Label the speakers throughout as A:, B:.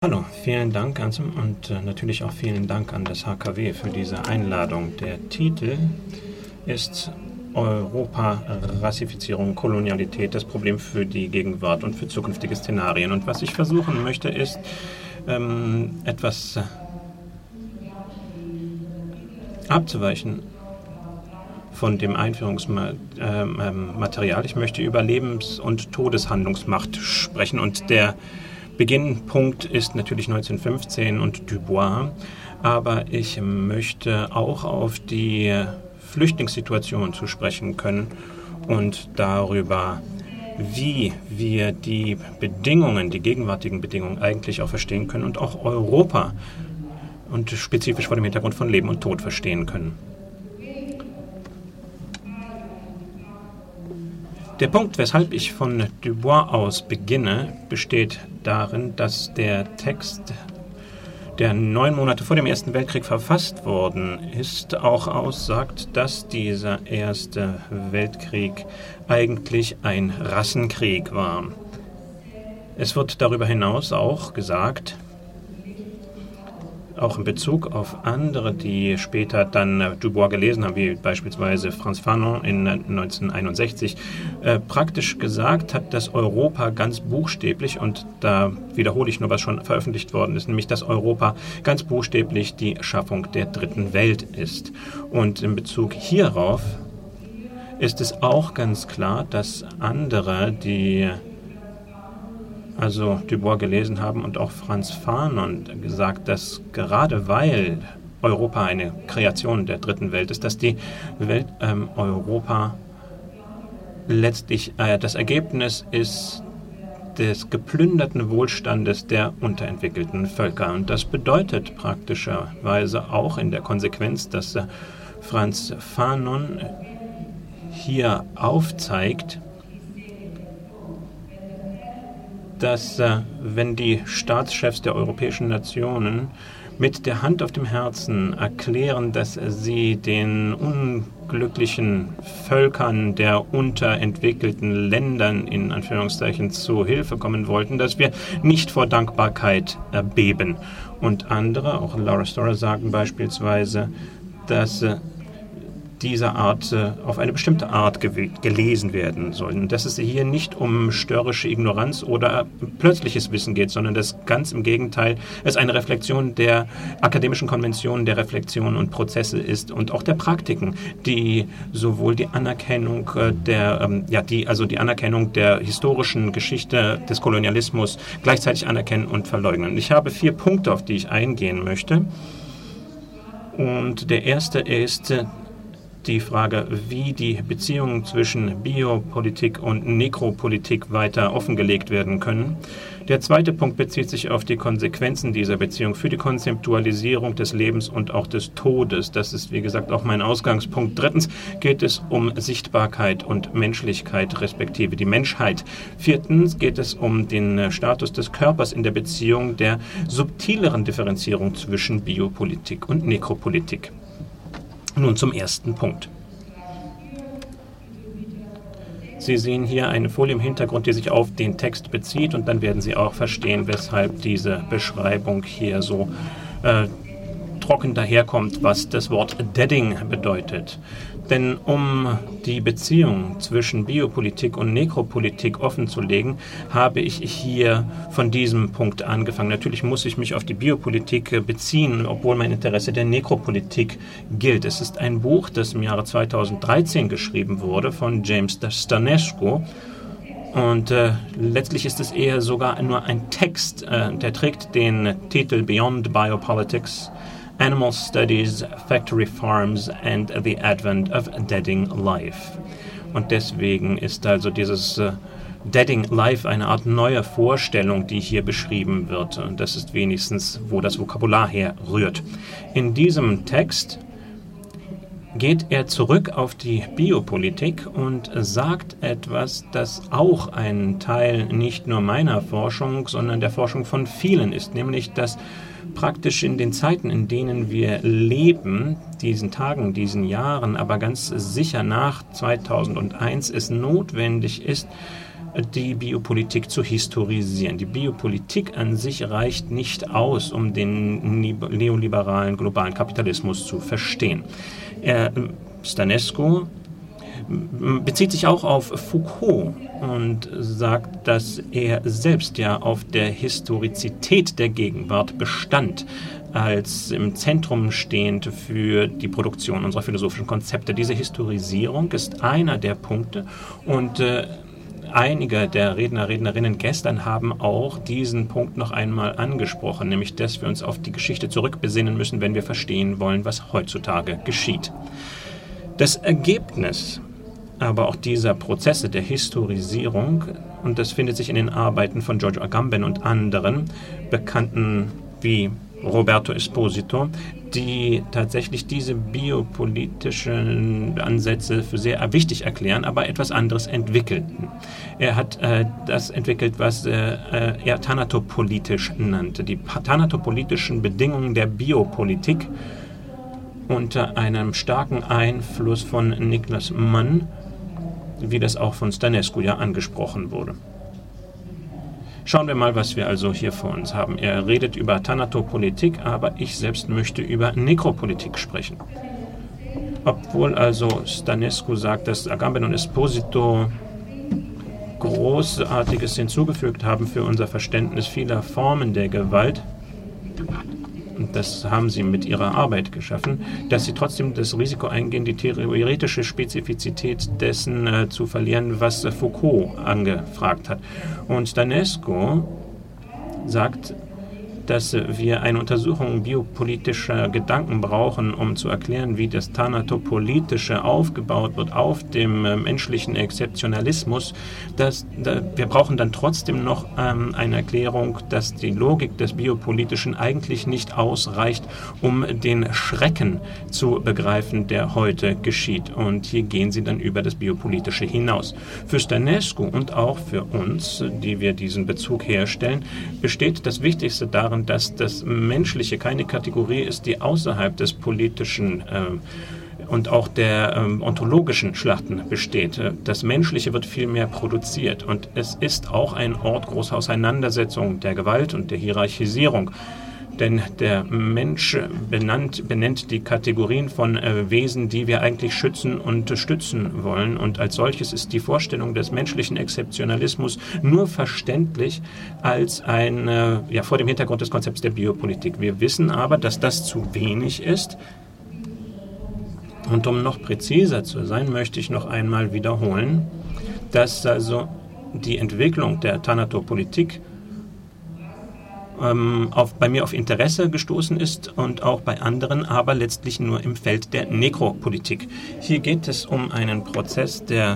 A: Hallo, vielen Dank Ansem und natürlich auch vielen Dank an das HKW für diese Einladung. Der Titel ist Europa, Rassifizierung, Kolonialität, das Problem für die Gegenwart und für zukünftige Szenarien. Und was ich versuchen möchte, ist etwas abzuweichen von dem Einführungsmaterial. Ich möchte über Lebens- und Todeshandlungsmacht sprechen und der Beginnpunkt ist natürlich 1915 und Dubois, aber ich möchte auch auf die Flüchtlingssituation zu sprechen können und darüber, wie wir die Bedingungen, die gegenwärtigen Bedingungen eigentlich auch verstehen können und auch Europa und spezifisch vor dem Hintergrund von Leben und Tod verstehen können. Der Punkt, weshalb ich von Dubois aus beginne, besteht darin, dass der Text, der 9 Monate vor dem Ersten Weltkrieg verfasst worden ist, auch aussagt, dass dieser Erste Weltkrieg eigentlich ein Rassenkrieg war. Es wird darüber hinaus auch gesagt, auch in Bezug auf andere, die später dann Dubois gelesen haben, wie beispielsweise Frantz Fanon in 1961, praktisch gesagt hat, dass Europa ganz buchstäblich, und da wiederhole ich nur, was schon veröffentlicht worden ist, nämlich, dass Europa ganz buchstäblich die Schaffung der dritten Welt ist. Und in Bezug hierauf ist es auch ganz klar, dass andere, die also Dubois gelesen haben und auch Frantz Fanon gesagt, dass gerade weil Europa eine Kreation der dritten Welt ist, dass die Welt Europa letztlich das Ergebnis ist des geplünderten Wohlstandes der unterentwickelten Völker. Und das bedeutet praktischerweise auch in der Konsequenz, dass Frantz Fanon hier aufzeigt, dass wenn die Staatschefs der europäischen Nationen mit der Hand auf dem Herzen erklären, dass sie den unglücklichen Völkern der unterentwickelten Ländern in Anführungszeichen zu Hilfe kommen wollten, dass wir nicht vor Dankbarkeit erbeben. Und andere, auch Laura Storer, sagen beispielsweise, dass dieser Art auf eine bestimmte Art gelesen werden sollen. Dass es hier nicht um störrische Ignoranz oder plötzliches Wissen geht, sondern dass ganz im Gegenteil es eine Reflexion der akademischen Konventionen, der Reflexion und Prozesse ist und auch der Praktiken, die sowohl die Anerkennung die Anerkennung der historischen Geschichte des Kolonialismus gleichzeitig anerkennen und verleugnen. Ich habe 4 Punkte, auf die ich eingehen möchte. Und der erste ist die Frage, wie die Beziehungen zwischen Biopolitik und Nekropolitik weiter offengelegt werden können. Der zweite Punkt bezieht sich auf die Konsequenzen dieser Beziehung für die Konzeptualisierung des Lebens und auch des Todes. Das ist, wie gesagt, auch mein Ausgangspunkt. Drittens geht es um Sichtbarkeit und Menschlichkeit, respektive die Menschheit. Viertens geht es um den Status des Körpers in der Beziehung der subtileren Differenzierung zwischen Biopolitik und Nekropolitik. Nun zum ersten Punkt. Sie sehen hier eine Folie im Hintergrund, die sich auf den Text bezieht, und dann werden Sie auch verstehen, weshalb diese Beschreibung hier so trocken daherkommt, was das Wort Deading bedeutet. Denn um die Beziehung zwischen Biopolitik und Nekropolitik offenzulegen, habe ich hier von diesem Punkt angefangen. Natürlich muss ich mich auf die Biopolitik beziehen, obwohl mein Interesse der Nekropolitik gilt. Es ist ein Buch, das im Jahre 2013 geschrieben wurde von James Stanescu. Und letztlich ist es eher sogar nur ein Text, der trägt den Titel Beyond Biopolitics, Animal Studies, Factory Farms and the Advent of Deading Life. Und deswegen ist also dieses Deading Life eine Art neue Vorstellung, die hier beschrieben wird. Und das ist wenigstens, wo das Vokabular herrührt. In diesem Text geht er zurück auf die Biopolitik und sagt etwas, das auch ein Teil nicht nur meiner Forschung, sondern der Forschung von vielen ist, nämlich dass praktisch in den Zeiten, in denen wir leben, diesen Tagen, diesen Jahren, aber ganz sicher nach 2001 es notwendig ist, die Biopolitik zu historisieren. Die Biopolitik an sich reicht nicht aus, um den neoliberalen globalen Kapitalismus zu verstehen. Stănescu bezieht sich auch auf Foucault und sagt, dass er selbst ja auf der Historizität der Gegenwart bestand, als im Zentrum stehend für die Produktion unserer philosophischen Konzepte. Diese Historisierung ist einer der Punkte und einige der Rednerinnen gestern haben auch diesen Punkt noch einmal angesprochen, nämlich dass wir uns auf die Geschichte zurückbesinnen müssen, wenn wir verstehen wollen, was heutzutage geschieht. Das Ergebnis aber auch dieser Prozesse der Historisierung, und das findet sich in den Arbeiten von Giorgio Agamben und anderen Bekannten wie Roberto Esposito, die tatsächlich diese biopolitischen Ansätze für sehr wichtig erklären, aber etwas anderes entwickelten. Er hat das entwickelt, was er thanatopolitisch nannte. Die thanatopolitischen Bedingungen der Biopolitik unter einem starken Einfluss von Niklas Mann, wie das auch von Stănescu ja angesprochen wurde. Schauen wir mal, was wir also hier vor uns haben. Er redet über Thanatopolitik, aber ich selbst möchte über Nekropolitik sprechen. Obwohl also Stănescu sagt, dass Agamben und Esposito Großartiges hinzugefügt haben für unser Verständnis vieler Formen der Gewalt, und das haben sie mit ihrer Arbeit geschaffen, dass sie trotzdem das Risiko eingehen, die theoretische Spezifizität dessen zu verlieren, was Foucault angefragt hat. Und Stănescu sagt, dass wir eine Untersuchung biopolitischer Gedanken brauchen, um zu erklären, wie das Thanatopolitische aufgebaut wird auf dem menschlichen Exzeptionalismus. Wir brauchen dann trotzdem noch eine Erklärung, dass die Logik des Biopolitischen eigentlich nicht ausreicht, um den Schrecken zu begreifen, der heute geschieht. Und hier gehen sie dann über das Biopolitische hinaus. Für Stănescu und auch für uns, die wir diesen Bezug herstellen, besteht das Wichtigste darin, dass das Menschliche keine Kategorie ist, die außerhalb des politischen und auch der ontologischen Schlachten besteht. Das Menschliche wird viel mehr produziert und es ist auch ein Ort großer Auseinandersetzung der Gewalt und der Hierarchisierung. Denn der Mensch benennt die Kategorien von Wesen, die wir eigentlich schützen und stützen wollen. Und als solches ist die Vorstellung des menschlichen Exzeptionalismus nur verständlich als vor dem Hintergrund des Konzepts der Biopolitik. Wir wissen aber, dass das zu wenig ist. Und um noch präziser zu sein, möchte ich noch einmal wiederholen, dass also die Entwicklung der Thanatopolitik bei mir auf Interesse gestoßen ist und auch bei anderen, aber letztlich nur im Feld der Nekropolitik. Hier geht es um einen Prozess der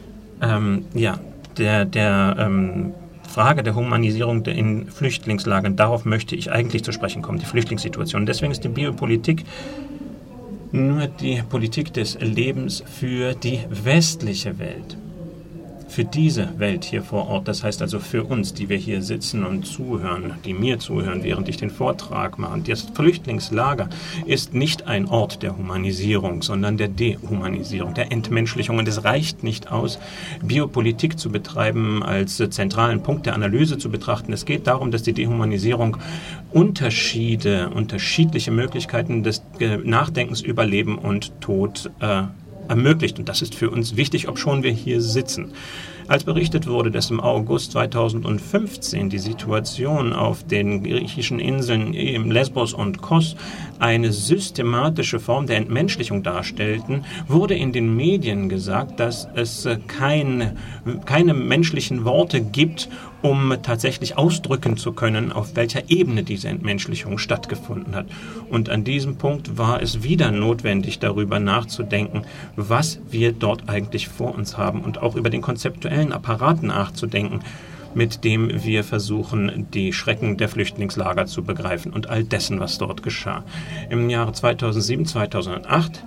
A: Frage der Humanisierung in Flüchtlingslagern. Darauf möchte ich eigentlich zu sprechen kommen, die Flüchtlingssituation. Deswegen ist die Biopolitik nur die Politik des Lebens für die westliche Welt. Für diese Welt hier vor Ort, das heißt also für uns, die wir hier sitzen und zuhören, die mir zuhören, während ich den Vortrag mache. Das Flüchtlingslager ist nicht ein Ort der Humanisierung, sondern der Dehumanisierung, der Entmenschlichung. Und es reicht nicht aus, Biopolitik zu betreiben, als zentralen Punkt der Analyse zu betrachten. Es geht darum, dass die Dehumanisierung unterschiedliche Möglichkeiten des Nachdenkens über Leben und Tod ermöglicht. Und das ist für uns wichtig, obschon wir hier sitzen. Als berichtet wurde, dass im August 2015 die Situation auf den griechischen Inseln Lesbos und Kos eine systematische Form der Entmenschlichung darstellten, wurde in den Medien gesagt, dass es keine menschlichen Worte gibt, um tatsächlich ausdrücken zu können, auf welcher Ebene diese Entmenschlichung stattgefunden hat. Und an diesem Punkt war es wieder notwendig, darüber nachzudenken, was wir dort eigentlich vor uns haben und auch über den konzeptuellen Apparat nachzudenken, mit dem wir versuchen, die Schrecken der Flüchtlingslager zu begreifen und all dessen, was dort geschah. Im Jahre 2007, 2008,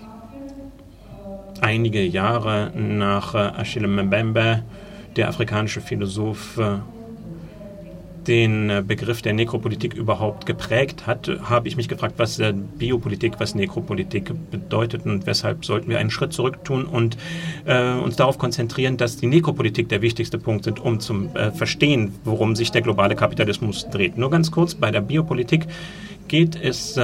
A: einige Jahre nach Achille Mbembe, der afrikanische Philosoph, den Begriff der Nekropolitik überhaupt geprägt hat, habe ich mich gefragt, was Biopolitik, was Nekropolitik bedeutet und weshalb sollten wir einen Schritt zurück tun und uns darauf konzentrieren, dass die Nekropolitik der wichtigste Punkt sind, um zu verstehen, worum sich der globale Kapitalismus dreht. Nur ganz kurz, bei der Biopolitik geht es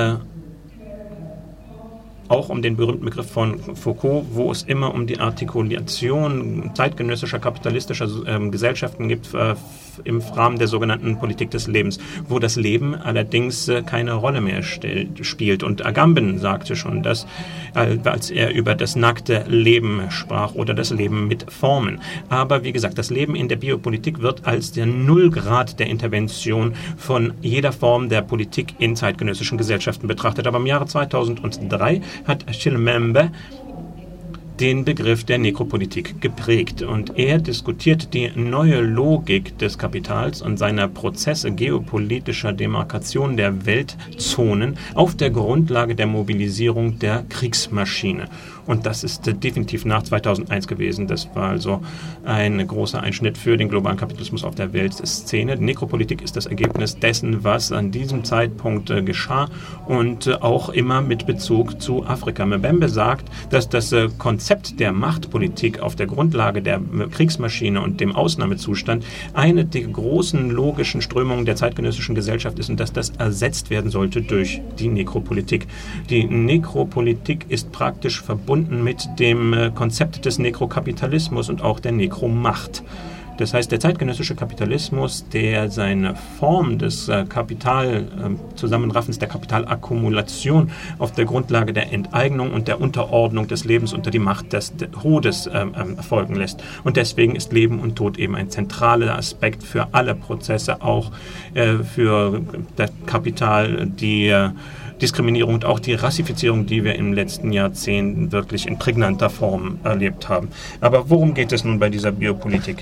A: auch um den berühmten Begriff von Foucault, wo es immer um die Artikulation zeitgenössischer kapitalistischer Gesellschaften gibt im Rahmen der sogenannten Politik des Lebens, wo das Leben allerdings keine Rolle mehr spielt. Und Agamben sagte schon, dass, als er über das nackte Leben sprach oder das Leben mit Formen. Aber wie gesagt, das Leben in der Biopolitik wird als der Nullgrad der Intervention von jeder Form der Politik in zeitgenössischen Gesellschaften betrachtet. Aber im Jahre 2003 hat Chilembembe den Begriff der Nekropolitik geprägt. Und er diskutiert die neue Logik des Kapitals und seiner Prozesse geopolitischer Demarkation der Weltzonen auf der Grundlage der Mobilisierung der Kriegsmaschine. Und das ist definitiv nach 2001 gewesen. Das war also ein großer Einschnitt für den globalen Kapitalismus auf der Weltszene. Die Nekropolitik ist das Ergebnis dessen, was an diesem Zeitpunkt geschah und auch immer mit Bezug zu Afrika. Mbembe sagt, dass das Konzept der Machtpolitik auf der Grundlage der Kriegsmaschine und dem Ausnahmezustand eine der großen logischen Strömungen der zeitgenössischen Gesellschaft ist und dass das ersetzt werden sollte durch die Nekropolitik. Die Nekropolitik ist praktisch verbunden mit dem Konzept des Nekrokapitalismus und auch der Nekromacht. Das heißt, der zeitgenössische Kapitalismus, der seine Form des Kapitalzusammenraffens, der Kapitalakkumulation auf der Grundlage der Enteignung und der Unterordnung des Lebens unter die Macht des Todes erfolgen lässt. Und deswegen ist Leben und Tod eben ein zentraler Aspekt für alle Prozesse, auch für das Kapital, die Diskriminierung und auch die Rassifizierung, die wir im letzten Jahrzehnt wirklich in prägnanter Form erlebt haben. Aber worum geht es nun bei dieser Biopolitik?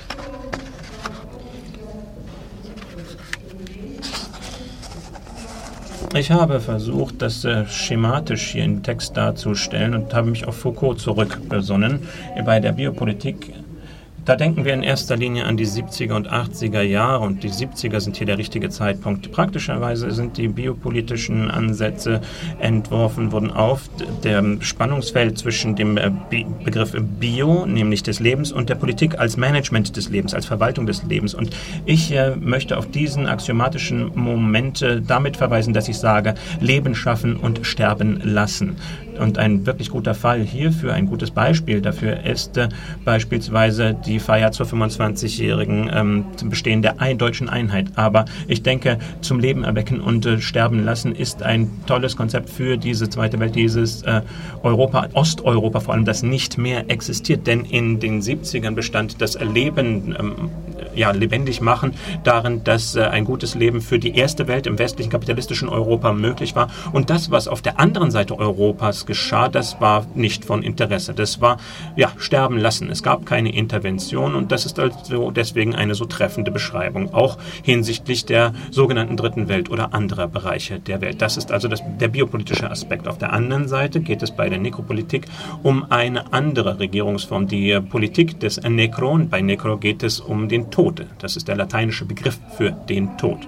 A: Ich habe versucht, das schematisch hier im Text darzustellen und habe mich auf Foucault zurückbesonnen. Bei der Biopolitik, da denken wir in erster Linie an die 70er und 80er Jahre und die 70er sind hier der richtige Zeitpunkt. Praktischerweise sind die biopolitischen Ansätze entworfen worden auf dem Spannungsfeld zwischen dem Begriff Bio, nämlich des Lebens, und der Politik als Management des Lebens, als Verwaltung des Lebens. Und ich möchte auf diesen axiomatischen Moment damit verweisen, dass ich sage, Leben schaffen und sterben lassen. Und ein wirklich guter Fall hierfür, ein gutes Beispiel dafür ist beispielsweise die Feier zur 25-jährigen Bestehen der deutschen Einheit. Aber ich denke, zum Leben erwecken und sterben lassen ist ein tolles Konzept für diese zweite Welt, dieses Europa, Osteuropa vor allem, das nicht mehr existiert. Denn in den 70ern bestand das Leben, lebendig machen darin, dass ein gutes Leben für die erste Welt im westlichen kapitalistischen Europa möglich war. Und das, was auf der anderen Seite Europas geschah, das war nicht von Interesse. Das war, sterben lassen. Es gab keine Intervention und das ist also deswegen eine so treffende Beschreibung, auch hinsichtlich der sogenannten Dritten Welt oder anderer Bereiche der Welt. Das ist also der biopolitische Aspekt. Auf der anderen Seite geht es bei der Nekropolitik um eine andere Regierungsform, die Politik des Nekron. Bei Nekro geht es um den Tod. Das ist der lateinische Begriff für den Tod.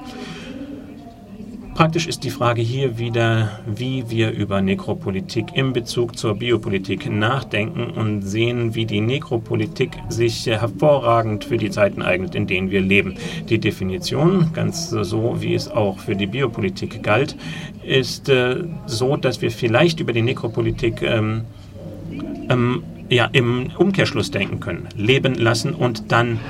A: Praktisch ist die Frage hier wieder, wie wir über Nekropolitik in Bezug zur Biopolitik nachdenken und sehen, wie die Nekropolitik sich hervorragend für die Zeiten eignet, in denen wir leben. Die Definition, ganz so wie es auch für die Biopolitik galt, ist so, dass wir vielleicht über die Nekropolitik im Umkehrschluss denken können. Leben lassen und dann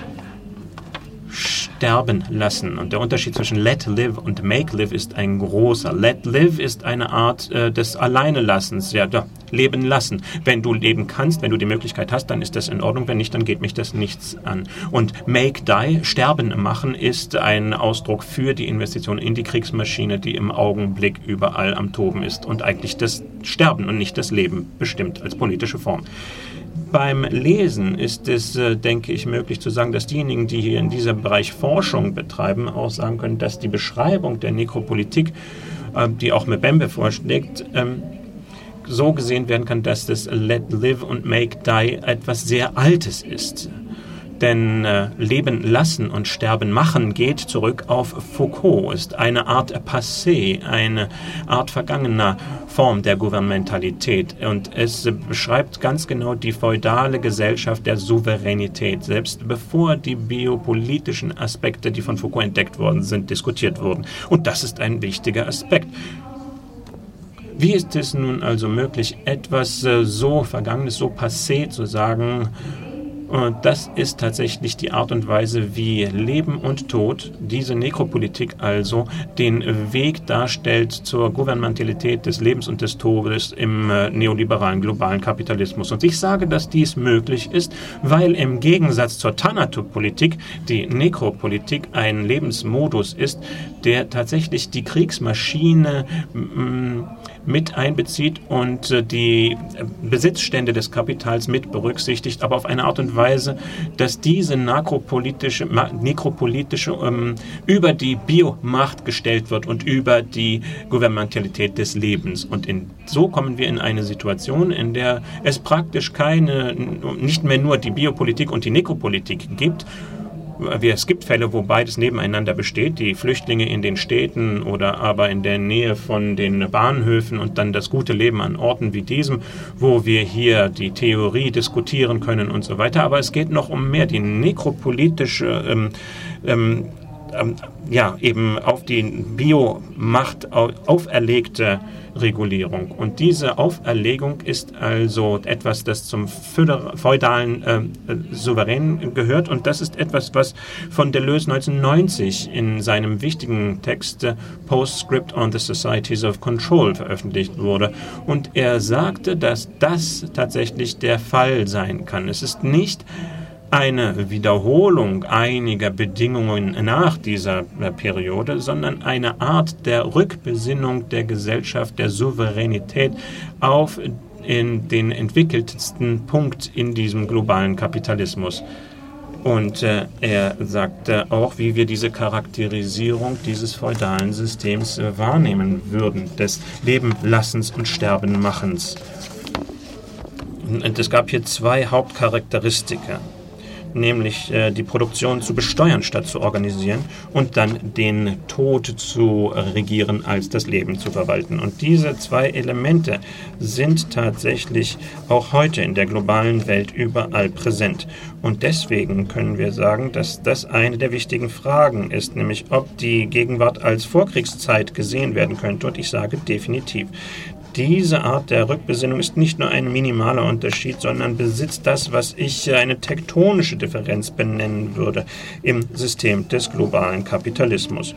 A: sterben lassen. Und der Unterschied zwischen let live und make live ist ein großer. Let live ist eine Art des Alleinelassens, leben lassen. Wenn du leben kannst, wenn du die Möglichkeit hast, dann ist das in Ordnung. Wenn nicht, dann geht mich das nichts an. Und make die, sterben machen, ist ein Ausdruck für die Investition in die Kriegsmaschine, die im Augenblick überall am Toben ist und eigentlich das Sterben und nicht das Leben bestimmt als politische Form. Beim Lesen ist es, denke ich, möglich zu sagen, dass diejenigen, die hier in diesem Bereich Forschung betreiben, auch sagen können, dass die Beschreibung der Nekropolitik, die auch Mbembe vorschlägt, so gesehen werden kann, dass das Let Live und Make Die etwas sehr Altes ist. Denn Leben lassen und Sterben machen geht zurück auf Foucault, ist eine Art Passé, eine Art vergangener Form der Gouvernementalität. Und es beschreibt ganz genau die feudale Gesellschaft der Souveränität, selbst bevor die biopolitischen Aspekte, die von Foucault entdeckt worden sind, diskutiert wurden. Und das ist ein wichtiger Aspekt. Wie ist es nun also möglich, etwas so Vergangenes, so passé zu sagen? Und das ist tatsächlich die Art und Weise, wie Leben und Tod, diese Nekropolitik also, den Weg darstellt zur Gouvernementalität des Lebens und des Todes im neoliberalen globalen Kapitalismus. Und ich sage, dass dies möglich ist, weil im Gegensatz zur Thanatos-Politik die Nekropolitik ein Lebensmodus ist, der tatsächlich die Kriegsmaschine mit einbezieht und die Besitzstände des Kapitals mit berücksichtigt, aber auf eine Art und Weise, dass diese nekropolitische über die Biomacht gestellt wird und über die Gouvernementalität des Lebens. Und so kommen wir in eine Situation, in der es praktisch nicht mehr nur die Biopolitik und die Nekropolitik gibt. Es gibt Fälle, wo beides nebeneinander besteht, die Flüchtlinge in den Städten oder aber in der Nähe von den Bahnhöfen und dann das gute Leben an Orten wie diesem, wo wir hier die Theorie diskutieren können und so weiter. Aber es geht noch um mehr, die nekropolitische eben auf die Biomacht auferlegte Regulierung. Und diese Auferlegung ist also etwas, das zum feudalen Souverän gehört. Und das ist etwas, was von Deleuze 1990 in seinem wichtigen Text Postscript on the Societies of Control veröffentlicht wurde. Und er sagte, dass das tatsächlich der Fall sein kann. Es ist nicht eine Wiederholung einiger Bedingungen nach dieser Periode, sondern eine Art der Rückbesinnung der Gesellschaft, der Souveränität auf in den entwickeltsten Punkt in diesem globalen Kapitalismus. Und er sagte auch, wie wir diese Charakterisierung dieses feudalen Systems wahrnehmen würden, des Lebenlassens und Sterbenmachens. Und es gab hier zwei Hauptcharakteristika, nämlich die Produktion zu besteuern statt zu organisieren und dann den Tod zu regieren als das Leben zu verwalten. Und diese zwei Elemente sind tatsächlich auch heute in der globalen Welt überall präsent. Und deswegen können wir sagen, dass das eine der wichtigen Fragen ist, nämlich ob die Gegenwart als Vorkriegszeit gesehen werden könnte. Und ich sage definitiv. Diese Art der Rückbesinnung ist nicht nur ein minimaler Unterschied, sondern besitzt das, was ich eine tektonische Differenz benennen würde im System des globalen Kapitalismus.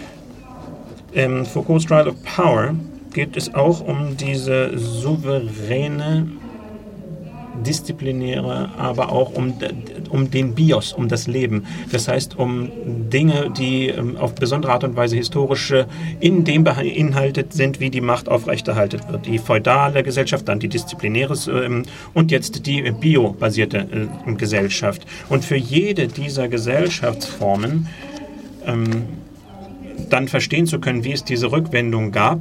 A: Im Foucault's Trial of Power geht es auch um diese souveräne, disziplinäre, aber auch um den Bios, um das Leben. Das heißt, um Dinge, die auf besondere Art und Weise historisch in dem beinhaltet sind, wie die Macht aufrechterhalten wird. Die feudale Gesellschaft, dann die disziplinäre und jetzt die biobasierte Gesellschaft. Und für jede dieser Gesellschaftsformen dann verstehen zu können, wie es diese Rückwendung gab,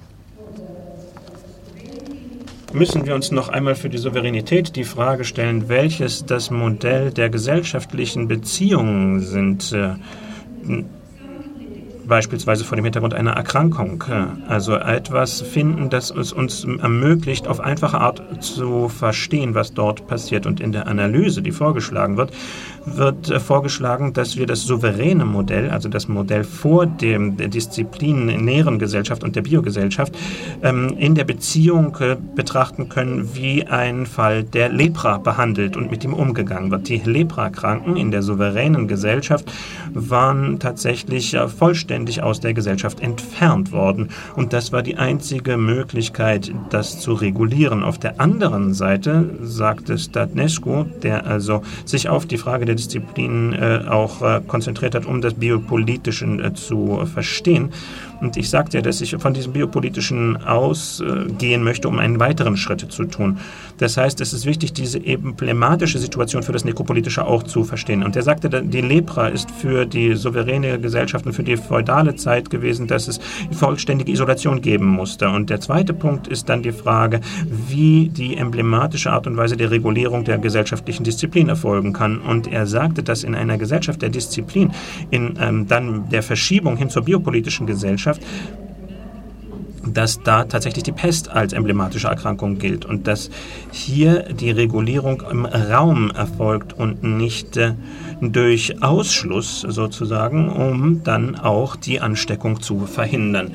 A: müssen wir uns noch einmal für die Souveränität die Frage stellen, welches das Modell der gesellschaftlichen Beziehungen sind, beispielsweise vor dem Hintergrund einer Erkrankung. Also etwas finden, das es uns ermöglicht, auf einfache Art zu verstehen, was dort passiert. Und in der Analyse, die vorgeschlagen wird vorgeschlagen, dass wir das souveräne Modell, also das Modell vor der disziplinären Gesellschaft und der Biogesellschaft, in der Beziehung betrachten können, wie ein Fall der Lepra behandelt und mit ihm umgegangen wird. Die Leprakranken in der souveränen Gesellschaft waren tatsächlich vollständig aus der Gesellschaft entfernt worden. Und das war die einzige Möglichkeit, das zu regulieren. Auf der anderen Seite sagte Stănescu, der also sich auf die Frage der Disziplin auch konzentriert hat, um das Biopolitische zu verstehen, Und ich sagte ja, dass ich von diesem Biopolitischen ausgehen möchte, um einen weiteren Schritt zu tun. Das heißt, es ist wichtig, diese emblematische Situation für das Nekropolitische auch zu verstehen. Und er sagte, die Lepra ist für die souveräne Gesellschaft und für die feudale Zeit gewesen, dass es vollständige Isolation geben musste. Und der zweite Punkt ist dann die Frage, wie die emblematische Art und Weise der Regulierung der gesellschaftlichen Disziplin erfolgen kann. Und er sagte, dass in einer Gesellschaft der Disziplin, in dann der Verschiebung hin zur biopolitischen Gesellschaft, dass da tatsächlich die Pest als emblematische Erkrankung gilt und dass hier die Regulierung im Raum erfolgt und nicht durch Ausschluss sozusagen, um dann auch die Ansteckung zu verhindern.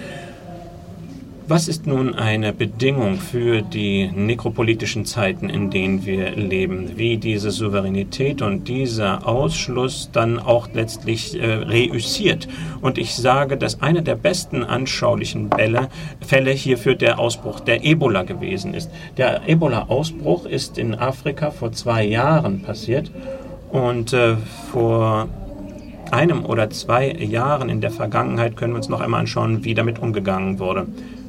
A: Was ist nun eine Bedingung für die nekropolitischen Zeiten, in denen wir leben? Wie diese Souveränität und dieser Ausschluss dann auch letztlich reüssiert? Und ich sage, dass einer der besten anschaulichen Fälle hierfür der Ausbruch der Ebola gewesen ist. Der Ebola-Ausbruch ist in Afrika vor 2 Jahren passiert und vor 1 oder 2 Jahren in der Vergangenheit können wir uns noch einmal anschauen, wie damit umgegangen wurde.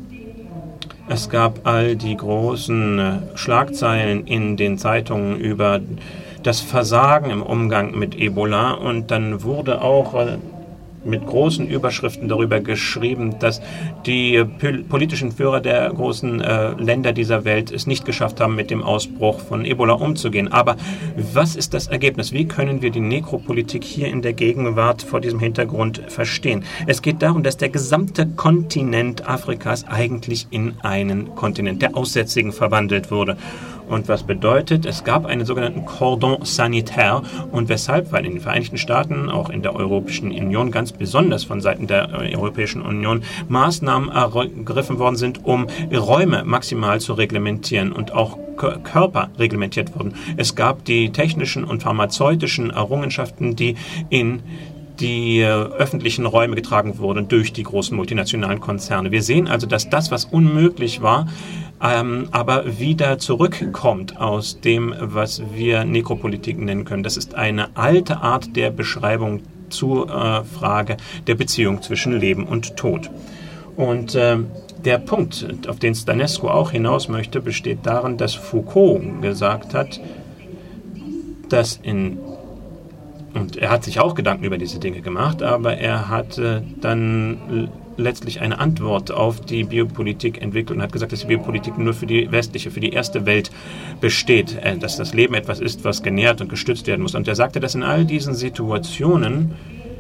A: Es gab all die großen Schlagzeilen in den Zeitungen über das Versagen im Umgang mit Ebola und dann wurde auch mit großen Überschriften darüber geschrieben, dass die politischen Führer der großen Länder dieser Welt es nicht geschafft haben, mit dem Ausbruch von Ebola umzugehen. Aber was ist das Ergebnis? Wie können wir die Nekropolitik hier in der Gegenwart vor diesem Hintergrund verstehen? Es geht darum, dass der gesamte Kontinent Afrikas eigentlich in einen Kontinent der Aussätzigen verwandelt wurde. Und was bedeutet, es gab einen sogenannten Cordon sanitaire. Und weshalb? Weil in den Vereinigten Staaten, auch in der Europäischen Union, ganz besonders von Seiten der Europäischen Union, Maßnahmen ergriffen worden sind, um Räume maximal zu reglementieren und auch Körper reglementiert wurden. Es gab die technischen und pharmazeutischen Errungenschaften, die in die öffentlichen Räume getragen wurden durch die großen multinationalen Konzerne. Wir sehen also, dass das, was unmöglich war, aber wieder zurückkommt aus dem, was wir Nekropolitik nennen können. Das ist eine alte Art der Beschreibung zur Frage der Beziehung zwischen Leben und Tod. Und der Punkt, auf den Stanescu auch hinaus möchte, besteht darin, dass Foucault gesagt hat, dass und er hat sich auch Gedanken über diese Dinge gemacht, aber er hat dann letztlich eine Antwort auf die Biopolitik entwickelt und hat gesagt, dass die Biopolitik nur für die westliche, für die erste Welt besteht, dass das Leben etwas ist, was genährt und gestützt werden muss. Und er sagte, dass in all diesen Situationen,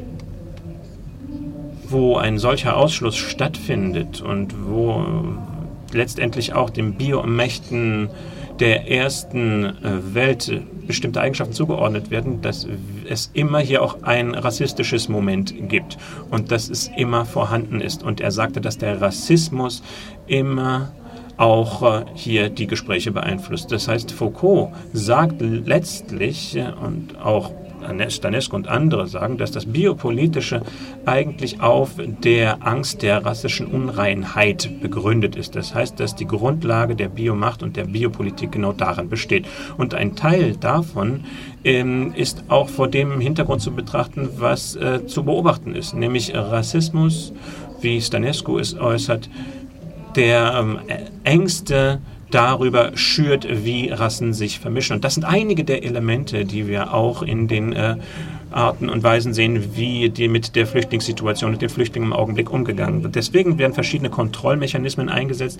A: wo ein solcher Ausschluss stattfindet und wo letztendlich auch den Biomächten der ersten Welt bestimmte Eigenschaften zugeordnet werden, dass es immer hier auch ein rassistisches Moment gibt und dass es immer vorhanden ist. Und er sagte, dass der Rassismus immer auch hier die Gespräche beeinflusst. Das heißt, Foucault sagt letztlich und auch Stanescu und andere sagen, dass das Biopolitische eigentlich auf der Angst der rassischen Unreinheit begründet ist. Das heißt, dass die Grundlage der Biomacht und der Biopolitik genau darin besteht. Und ein Teil davon ist auch vor dem Hintergrund zu betrachten, was zu beobachten ist, nämlich Rassismus, wie Stanescu es äußert, der Ängste darüber schürt, wie Rassen sich vermischen. Und das sind einige der Elemente, die wir auch in den Arten und Weisen sehen, wie die mit der Flüchtlingssituation, mit den Flüchtlingen im Augenblick umgegangen wird. Deswegen werden verschiedene Kontrollmechanismen eingesetzt,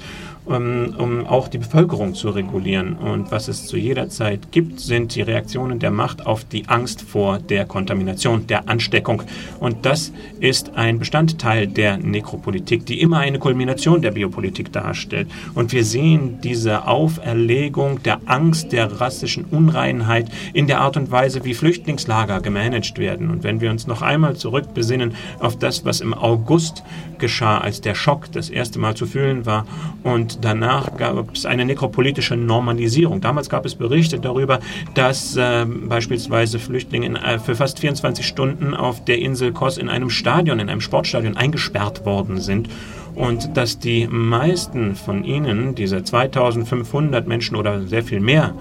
A: um auch die Bevölkerung zu regulieren. Und was es zu jeder Zeit gibt, sind die Reaktionen der Macht auf die Angst vor der Kontamination, der Ansteckung. Und das ist ein Bestandteil der Nekropolitik, die immer eine Kulmination der Biopolitik darstellt. Und wir sehen diese Auferlegung der Angst der rassischen Unreinheit in der Art und Weise, wie Flüchtlingslager gemanagt werden. Und wenn wir uns noch einmal zurückbesinnen auf das, was im August geschah, als der Schock das erste Mal zu fühlen war und danach gab es eine nekropolitische Normalisierung. Damals gab es Berichte darüber, dass beispielsweise Flüchtlinge für fast 24 Stunden auf der Insel Kos in einem Stadion, in einem Sportstadion eingesperrt worden sind. Und dass die meisten von ihnen, diese 2500 Menschen oder sehr viel mehr,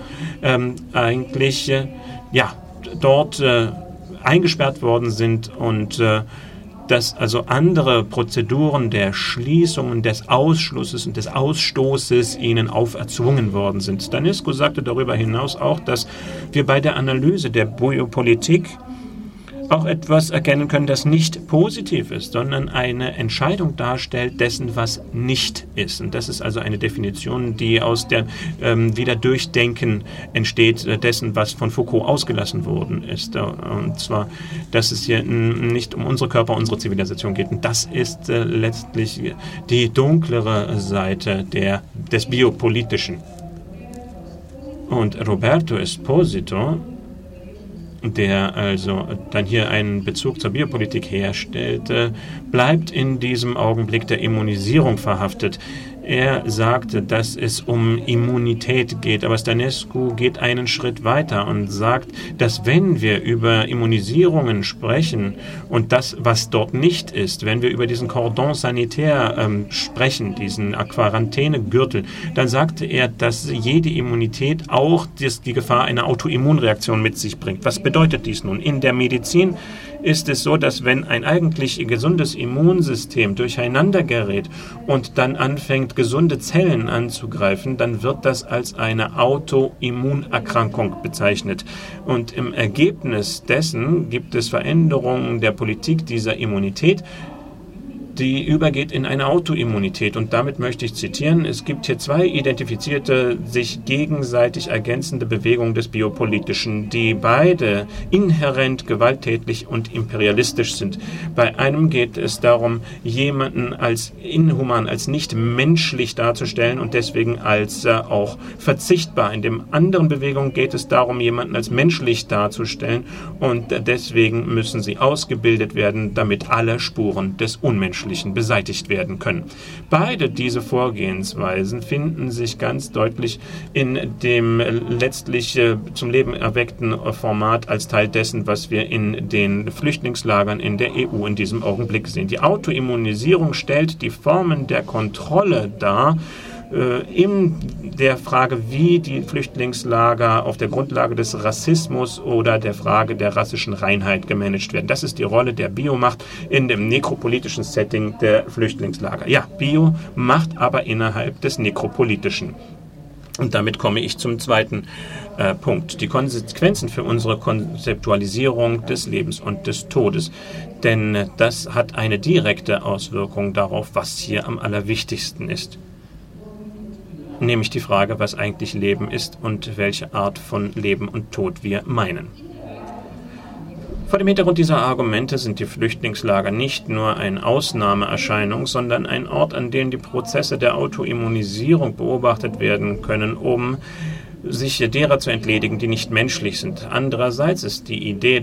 A: eigentlich dort eingesperrt worden sind und dass also andere Prozeduren der Schließungen, des Ausschlusses und des Ausstoßes ihnen auferzwungen worden sind. Stanescu sagte darüber hinaus auch, dass wir bei der Analyse der Biopolitik auch etwas erkennen können, das nicht positiv ist, sondern eine Entscheidung darstellt dessen, was nicht ist. Und das ist also eine Definition, die aus der Wiederdurchdenken entsteht, dessen, was von Foucault ausgelassen worden ist. Und zwar, dass es hier nicht um unsere Körper, unsere Zivilisation geht. Und das ist letztlich die dunklere Seite des Biopolitischen. Und Roberto Esposito, der also dann hier einen Bezug zur Biopolitik herstellt, bleibt in diesem Augenblick der Immunisierung verhaftet. Er sagte, dass es um Immunität geht, aber Stanescu geht einen Schritt weiter und sagt, dass wenn wir über Immunisierungen sprechen und das, was dort nicht ist, wenn wir über diesen Cordon sanitaire sprechen, diesen Quarantänegürtel, dann sagte er, dass jede Immunität auch die Gefahr einer Autoimmunreaktion mit sich bringt. Was bedeutet dies nun? In der Medizin ist es so, dass wenn ein eigentlich gesundes Immunsystem durcheinander gerät und dann anfängt, gesunde Zellen anzugreifen, dann wird das als eine Autoimmunerkrankung bezeichnet. Und im Ergebnis dessen gibt es Veränderungen der Politik dieser Immunität, die übergeht in eine Autoimmunität. Und damit möchte ich zitieren, es gibt hier zwei identifizierte, sich gegenseitig ergänzende Bewegungen des Biopolitischen, die beide inhärent gewalttätig und imperialistisch sind. Bei einem geht es darum, jemanden als inhuman, als nicht menschlich darzustellen und deswegen als auch verzichtbar. In dem anderen Bewegung geht es darum, jemanden als menschlich darzustellen und deswegen müssen sie ausgebildet werden, damit alle Spuren des Unmenschlichen beseitigt werden können. Beide diese Vorgehensweisen finden sich ganz deutlich in dem letztlich zum Leben erweckten Format als Teil dessen, was wir in den Flüchtlingslagern in der EU in diesem Augenblick sehen. Die Autoimmunisierung stellt die Formen der Kontrolle dar, in der Frage, wie die Flüchtlingslager auf der Grundlage des Rassismus oder der Frage der rassischen Reinheit gemanagt werden. Das ist die Rolle der Biomacht in dem nekropolitischen Setting der Flüchtlingslager. Ja, Biomacht, aber innerhalb des Nekropolitischen. Und damit komme ich zum zweiten Punkt. Die Konsequenzen für unsere Konzeptualisierung des Lebens und des Todes. Denn das hat eine direkte Auswirkung darauf, was hier am allerwichtigsten ist. Nämlich die Frage, was eigentlich Leben ist und welche Art von Leben und Tod wir meinen. Vor dem Hintergrund dieser Argumente sind die Flüchtlingslager nicht nur eine Ausnahmeerscheinung, sondern ein Ort, an dem die Prozesse der Autoimmunisierung beobachtet werden können, um sich derer zu entledigen, die nicht menschlich sind. Andererseits ist die Idee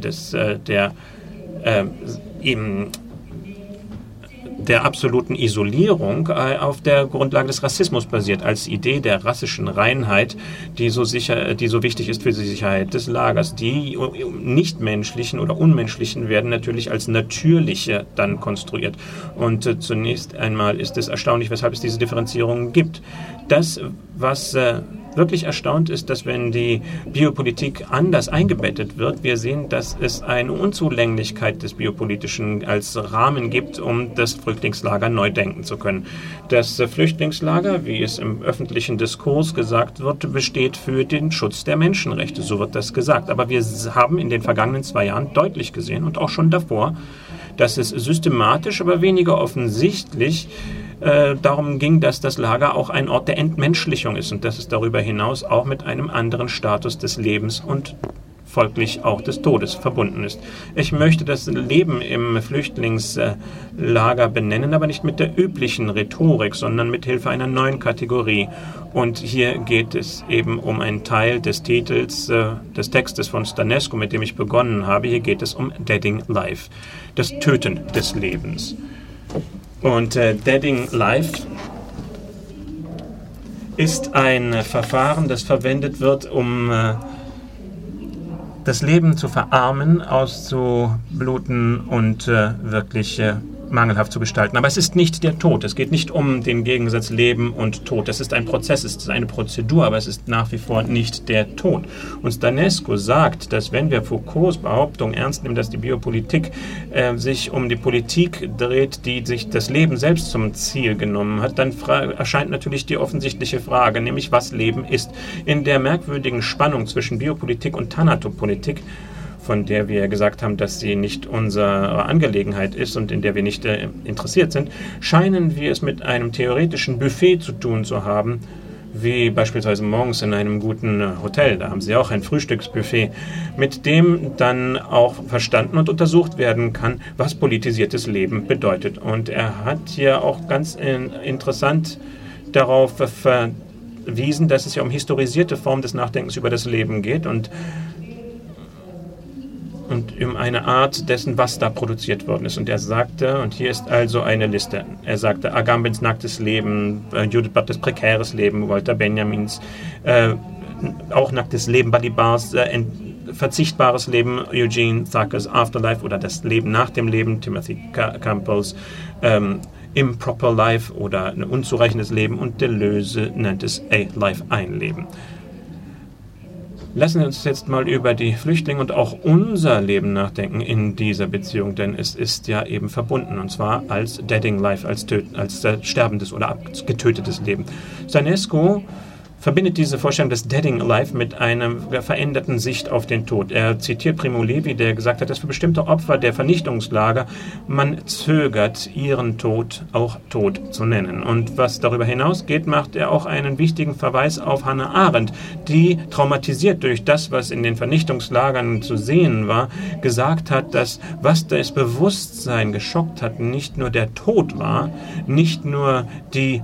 A: der absoluten Isolierung auf der Grundlage des Rassismus basiert, als Idee der rassischen Reinheit, die so wichtig ist für die Sicherheit des Lagers. Die nichtmenschlichen oder unmenschlichen werden natürlich als natürliche dann konstruiert. Und zunächst einmal ist es erstaunlich, weshalb es diese Differenzierungen gibt. Das, was wirklich erstaunt ist, dass wenn die Biopolitik anders eingebettet wird, wir sehen, dass es eine Unzulänglichkeit des Biopolitischen als Rahmen gibt, um das Flüchtlingslager neu denken zu können. Das Flüchtlingslager, wie es im öffentlichen Diskurs gesagt wird, besteht für den Schutz der Menschenrechte. So wird das gesagt. Aber wir haben in den vergangenen 2 Jahren deutlich gesehen und auch schon davor, dass es systematisch, aber weniger offensichtlich darum ging, dass das Lager auch ein Ort der Entmenschlichung ist und dass es darüber hinaus auch mit einem anderen Status des Lebens und folglich auch des Todes verbunden ist. Ich möchte das Leben im Flüchtlingslager benennen, aber nicht mit der üblichen Rhetorik, sondern mit Hilfe einer neuen Kategorie. Und hier geht es eben um einen Teil des Titels des Textes von Stanescu, mit dem ich begonnen habe. Hier geht es um Deading Life, das Töten des Lebens. Und Deading Life ist ein Verfahren, das verwendet wird, um das Leben zu verarmen, auszubluten und wirklich mangelhaft zu gestalten. Aber es ist nicht der Tod. Es geht nicht um den Gegensatz Leben und Tod. Das ist ein Prozess, es ist eine Prozedur, aber es ist nach wie vor nicht der Tod. Und Stanescu sagt, dass wenn wir Foucaults Behauptung ernst nehmen, dass die Biopolitik sich um die Politik dreht, die sich das Leben selbst zum Ziel genommen hat, dann erscheint natürlich die offensichtliche Frage, nämlich was Leben ist. In der merkwürdigen Spannung zwischen Biopolitik und Thanatopolitik, von der wir gesagt haben, dass sie nicht unsere Angelegenheit ist und in der wir nicht interessiert sind, scheinen wir es mit einem theoretischen Buffet zu tun zu haben, wie beispielsweise morgens in einem guten Hotel. Da haben sie auch ein Frühstücksbuffet, mit dem dann auch verstanden und untersucht werden kann, was politisiertes Leben bedeutet. Und er hat hier auch ganz interessant darauf verwiesen, dass es ja um historisierte Form des Nachdenkens über das Leben geht und um eine Art dessen, was da produziert worden ist. Und er sagte, und hier ist also eine Liste, er sagte Agambens nacktes Leben, Judith Butlers prekäres Leben, Walter Benjamins auch nacktes Leben, Balibars verzichtbares Leben, Eugene Thacker's Afterlife oder das Leben nach dem Leben, Timothy Campbells Improper Life oder ein unzureichendes Leben und Deleuze nennt es A Life, ein Leben. Lassen wir uns jetzt mal über die Flüchtlinge und auch unser Leben nachdenken in dieser Beziehung, denn es ist ja eben verbunden, und zwar als Deading Life, als sterbendes oder getötetes Leben. Stanescu verbindet diese Vorstellung des Deading Life mit einer veränderten Sicht auf den Tod. Er zitiert Primo Levi, der gesagt hat, dass für bestimmte Opfer der Vernichtungslager man zögert, ihren Tod auch Tod zu nennen. Und was darüber hinausgeht, macht er auch einen wichtigen Verweis auf Hannah Arendt, die traumatisiert durch das, was in den Vernichtungslagern zu sehen war, gesagt hat, dass was das Bewusstsein geschockt hat, nicht nur der Tod war, nicht nur die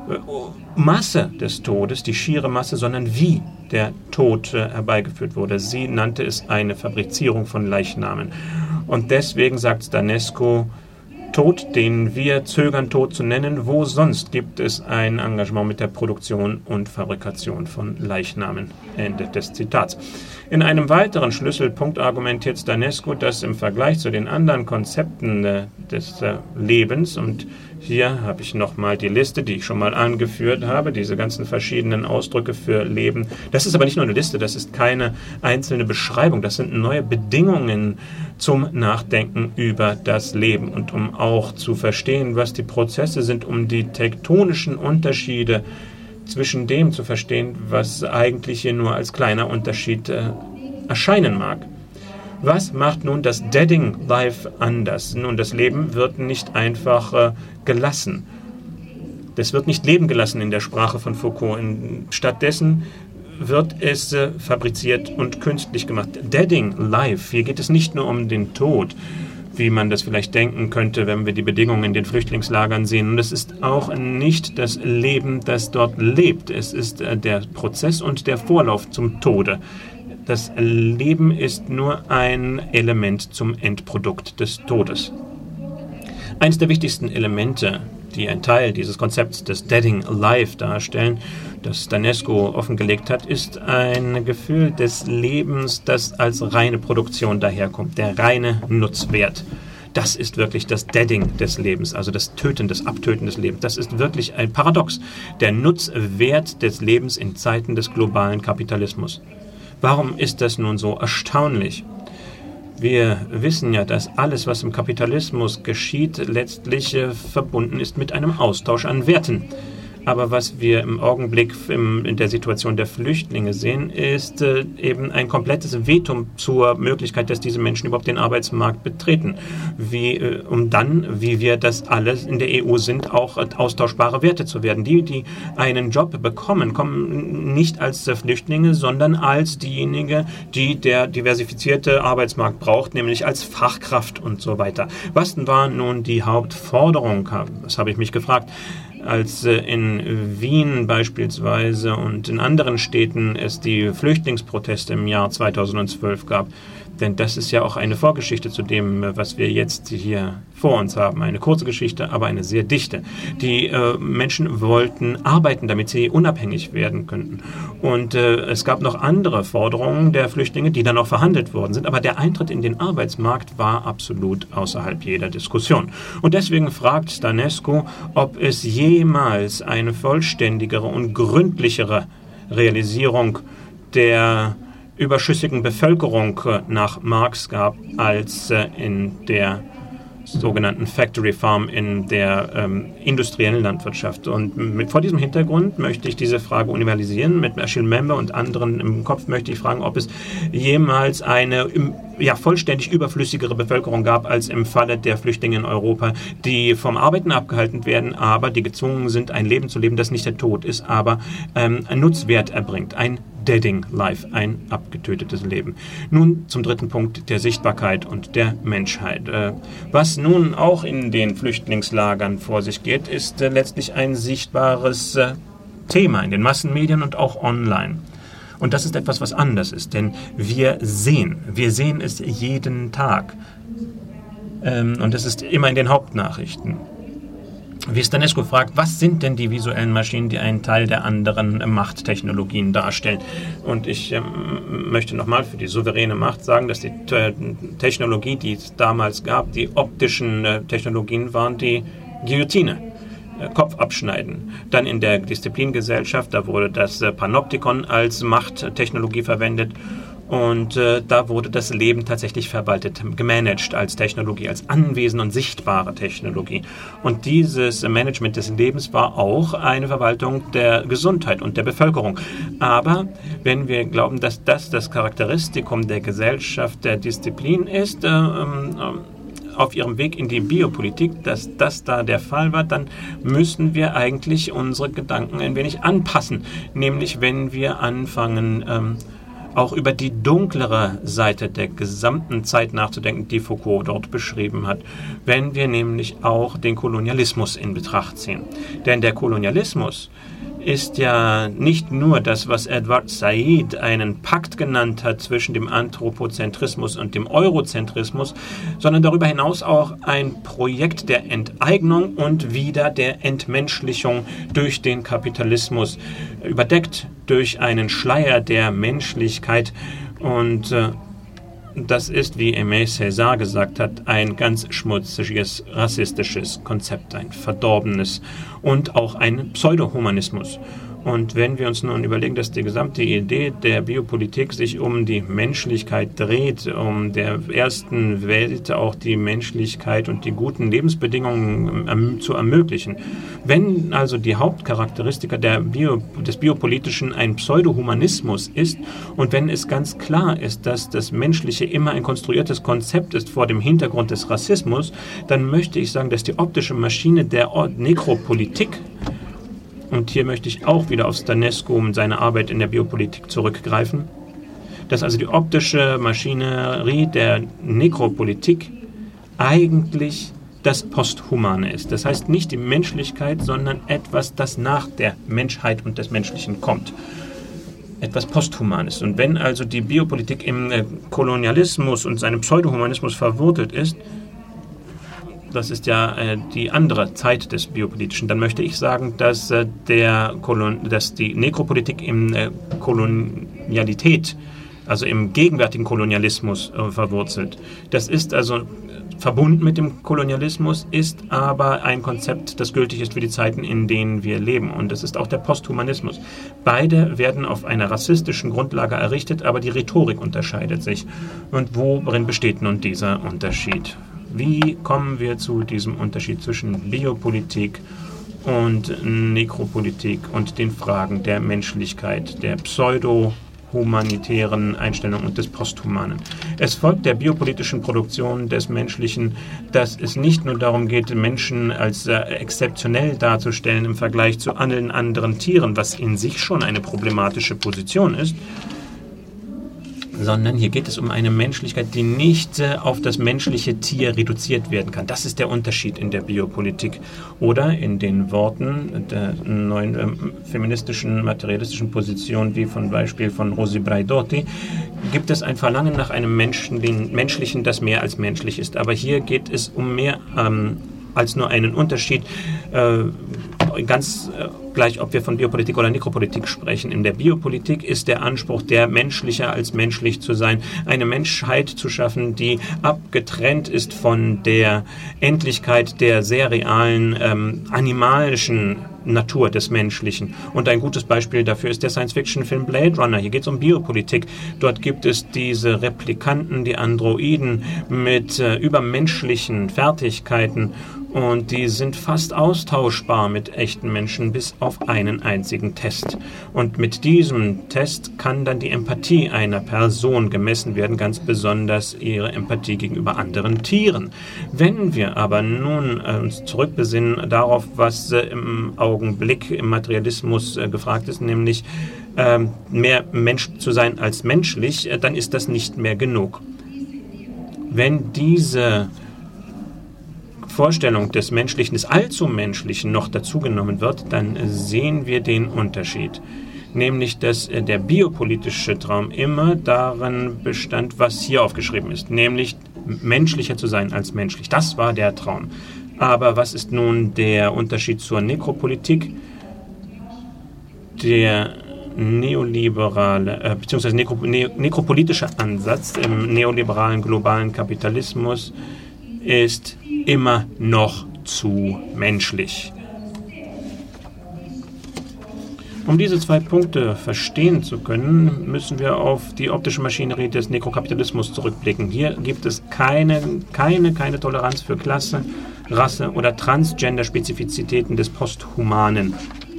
A: Masse des Todes, die schiere Masse, sondern wie der Tod herbeigeführt wurde. Sie nannte es eine Fabrizierung von Leichnamen. Und deswegen sagt Stanescu, Tod, den wir zögern, Tod zu nennen, wo sonst gibt es ein Engagement mit der Produktion und Fabrikation von Leichnamen. Ende des Zitats. In einem weiteren Schlüsselpunkt argumentiert Stanescu, dass im Vergleich zu den anderen Konzepten des Lebens, und hier habe ich nochmal die Liste, die ich schon mal angeführt habe, diese ganzen verschiedenen Ausdrücke für Leben. Das ist aber nicht nur eine Liste, das ist keine einzelne Beschreibung, das sind neue Bedingungen zum Nachdenken über das Leben und um auch zu verstehen, was die Prozesse sind, um die tektonischen Unterschiede zwischen dem zu verstehen, was eigentlich hier nur als kleiner Unterschied erscheinen mag. Was macht nun das Deading Life anders? Nun, das Leben wird nicht einfach gelassen. Das wird nicht leben gelassen in der Sprache von Foucault. Stattdessen wird es fabriziert und künstlich gemacht. Deading Life, hier geht es nicht nur um den Tod, wie man das vielleicht denken könnte, wenn wir die Bedingungen in den Flüchtlingslagern sehen. Und es ist auch nicht das Leben, das dort lebt. Es ist der Prozess und der Vorlauf zum Tode. Das Leben ist nur ein Element zum Endprodukt des Todes. Eines der wichtigsten Elemente, die ein Teil dieses Konzepts des Deading Life darstellen, das Stanescu offengelegt hat, ist ein Gefühl des Lebens, das als reine Produktion daherkommt, der reine Nutzwert. Das ist wirklich das Deading des Lebens, also das Töten, das Abtöten des Lebens. Das ist wirklich ein Paradox, der Nutzwert des Lebens in Zeiten des globalen Kapitalismus. Warum ist das nun so erstaunlich? Wir wissen ja, dass alles, was im Kapitalismus geschieht, letztlich verbunden ist mit einem Austausch an Werten. Aber was wir im Augenblick in der Situation der Flüchtlinge sehen, ist eben ein komplettes Veto zur Möglichkeit, dass diese Menschen überhaupt den Arbeitsmarkt betreten. Um dann, wie wir das alles in der EU sind, auch austauschbare Werte zu werden. Die einen Job bekommen, kommen nicht als Flüchtlinge, sondern als diejenigen, die der diversifizierte Arbeitsmarkt braucht, nämlich als Fachkraft und so weiter. Was war nun die Hauptforderung? Das habe ich mich gefragt. Als in Wien beispielsweise und in anderen Städten es die Flüchtlingsproteste im Jahr 2012 gab, Denn das ist ja auch eine Vorgeschichte zu dem, was wir jetzt hier vor uns haben. Eine kurze Geschichte, aber eine sehr dichte. Die Menschen wollten arbeiten, damit sie unabhängig werden könnten. Und es gab noch andere Forderungen der Flüchtlinge, die dann auch verhandelt worden sind. Aber der Eintritt in den Arbeitsmarkt war absolut außerhalb jeder Diskussion. Und deswegen fragt Stănescu, ob es jemals eine vollständigere und gründlichere Realisierung der überschüssigen Bevölkerung nach Marx gab, als in der sogenannten Factory Farm in der industriellen Landwirtschaft. Und vor diesem Hintergrund möchte ich diese Frage universalisieren. Mit Achille Mbembe und anderen im Kopf möchte ich fragen, ob es jemals eine vollständig überflüssigere Bevölkerung gab als im Falle der Flüchtlinge in Europa, die vom Arbeiten abgehalten werden, aber die gezwungen sind, ein Leben zu leben, das nicht der Tod ist, aber einen Nutzwert erbringt, ein Deading Life, ein abgetötetes Leben. Nun zum dritten Punkt der Sichtbarkeit und der Menschheit. Was nun auch in den Flüchtlingslagern vor sich geht, ist letztlich ein sichtbares Thema in den Massenmedien und auch online. Und das ist etwas, was anders ist, denn wir sehen es jeden Tag. Und es ist immer in den Hauptnachrichten. Wie Stănescu fragt, was sind denn die visuellen Maschinen, die einen Teil der anderen Machttechnologien darstellen? Und ich möchte nochmal für die souveräne Macht sagen, dass die Technologie, die es damals gab, die optischen Technologien waren die Guillotine. Kopf abschneiden. Dann in der Disziplingesellschaft, da wurde das Panoptikon als Machttechnologie verwendet und da wurde das Leben tatsächlich verwaltet, gemanagt als Technologie, als anwesende und sichtbare Technologie. Und dieses Management des Lebens war auch eine Verwaltung der Gesundheit und der Bevölkerung. Aber wenn wir glauben, dass das Charakteristikum der Gesellschaft der Disziplin ist, auf ihrem Weg in die Biopolitik, dass das da der Fall war, dann müssen wir eigentlich unsere Gedanken ein wenig anpassen. Nämlich, wenn wir anfangen, auch über die dunklere Seite der gesamten Zeit nachzudenken, die Foucault dort beschrieben hat. Wenn wir nämlich auch den Kolonialismus in Betracht ziehen. Denn der Kolonialismus ist ja nicht nur das, was Edward Said einen Pakt genannt hat zwischen dem Anthropozentrismus und dem Eurozentrismus, sondern darüber hinaus auch ein Projekt der Enteignung und wieder der Entmenschlichung durch den Kapitalismus, überdeckt durch einen Schleier der Menschlichkeit. Und das ist, wie Aimé Césaire gesagt hat, ein ganz schmutziges, rassistisches Konzept, ein verdorbenes und auch ein Pseudohumanismus. Und wenn wir uns nun überlegen, dass die gesamte Idee der Biopolitik sich um die Menschlichkeit dreht, um der ersten Welt auch die Menschlichkeit und die guten Lebensbedingungen zu ermöglichen. Wenn also die Hauptcharakteristika des Biopolitischen ein Pseudohumanismus ist und wenn es ganz klar ist, dass das Menschliche immer ein konstruiertes Konzept ist vor dem Hintergrund des Rassismus, dann möchte ich sagen, dass die optische Maschine der Nekropolitik, und hier möchte ich auch wieder auf Stănescu und seine Arbeit in der Biopolitik zurückgreifen, dass also die optische Maschinerie der Nekropolitik eigentlich das Posthumane ist. Das heißt nicht die Menschlichkeit, sondern etwas, das nach der Menschheit und des Menschlichen kommt. Etwas Posthumanes. Und wenn also die Biopolitik im Kolonialismus und seinem Pseudohumanismus verwurzelt ist, das ist ja die andere Zeit des Biopolitischen. Dann möchte ich sagen, dass die Nekropolitik im Kolonialität, also im gegenwärtigen Kolonialismus verwurzelt. Das ist also verbunden mit dem Kolonialismus, ist aber ein Konzept, das gültig ist für die Zeiten, in denen wir leben. Und das ist auch der Posthumanismus. Beide werden auf einer rassistischen Grundlage errichtet, aber die Rhetorik unterscheidet sich. Und worin besteht nun dieser Unterschied? Wie kommen wir zu diesem Unterschied zwischen Biopolitik und Nekropolitik und den Fragen der Menschlichkeit, der pseudo-humanitären Einstellung und des Posthumanen? Es folgt der biopolitischen Produktion des Menschlichen, dass es nicht nur darum geht, Menschen als exzeptionell darzustellen im Vergleich zu allen anderen Tieren, was in sich schon eine problematische Position ist, sondern hier geht es um eine Menschlichkeit, die nicht auf das menschliche Tier reduziert werden kann. Das ist der Unterschied in der Biopolitik. Oder in den Worten der neuen feministischen, materialistischen Position, wie zum Beispiel von Rosi Braidotti, gibt es ein Verlangen nach einem Menschlichen, das mehr als menschlich ist. Aber hier geht es um mehr als nur einen Unterschied, ganz gleich, ob wir von Biopolitik oder Nekropolitik sprechen. In der Biopolitik ist der Anspruch, der menschlicher als menschlich zu sein, eine Menschheit zu schaffen, die abgetrennt ist von der Endlichkeit der sehr realen, animalischen Natur des Menschlichen. Und ein gutes Beispiel dafür ist der Science-Fiction-Film Blade Runner. Hier geht es um Biopolitik. Dort gibt es diese Replikanten, die Androiden mit übermenschlichen Fertigkeiten, und die sind fast austauschbar mit echten Menschen bis auf einen einzigen Test. Und mit diesem Test kann dann die Empathie einer Person gemessen werden, ganz besonders ihre Empathie gegenüber anderen Tieren. Wenn wir aber nun uns zurückbesinnen darauf, was im Augenblick im Materialismus gefragt ist, nämlich mehr Mensch zu sein als menschlich, dann ist das nicht mehr genug. Wenn diese Vorstellung des Menschlichen, des allzu Menschlichen noch dazugenommen wird, dann sehen wir den Unterschied. Nämlich, dass der biopolitische Traum immer darin bestand, was hier aufgeschrieben ist, nämlich menschlicher zu sein als menschlich. Das war der Traum. Aber was ist nun der Unterschied zur Nekropolitik? Der neoliberale bzw. nekropolitische Ansatz im neoliberalen globalen Kapitalismus ist immer noch zu menschlich. Um diese zwei Punkte verstehen zu können, müssen wir auf die optische Maschinerie des Nekrokapitalismus zurückblicken. Hier gibt es keine Toleranz für Klasse, Rasse oder Transgender-Spezifizitäten des Posthumanen.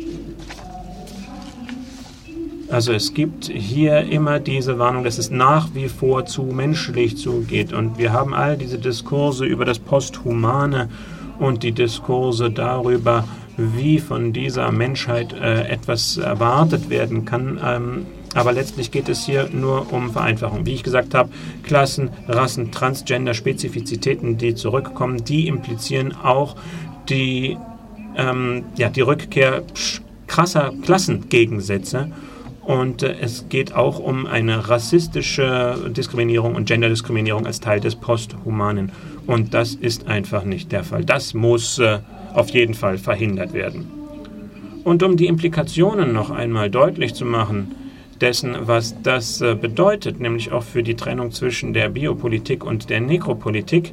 A: Also es gibt hier immer diese Warnung, dass es nach wie vor zu menschlich zugeht. Und wir haben all diese Diskurse über das Posthumane und die Diskurse darüber, wie von dieser Menschheit etwas erwartet werden kann. Aber letztlich geht es hier nur um Vereinfachung. Wie ich gesagt habe, Klassen, Rassen, Transgender, Spezifizitäten, die zurückkommen, die implizieren auch die Rückkehr krasser Klassengegensätze. Und es geht auch um eine rassistische Diskriminierung und Genderdiskriminierung als Teil des Posthumanen. Und das ist einfach nicht der Fall. Das muss auf jeden Fall verhindert werden. Und um die Implikationen noch einmal deutlich zu machen, dessen, was das bedeutet, nämlich auch für die Trennung zwischen der Biopolitik und der Nekropolitik,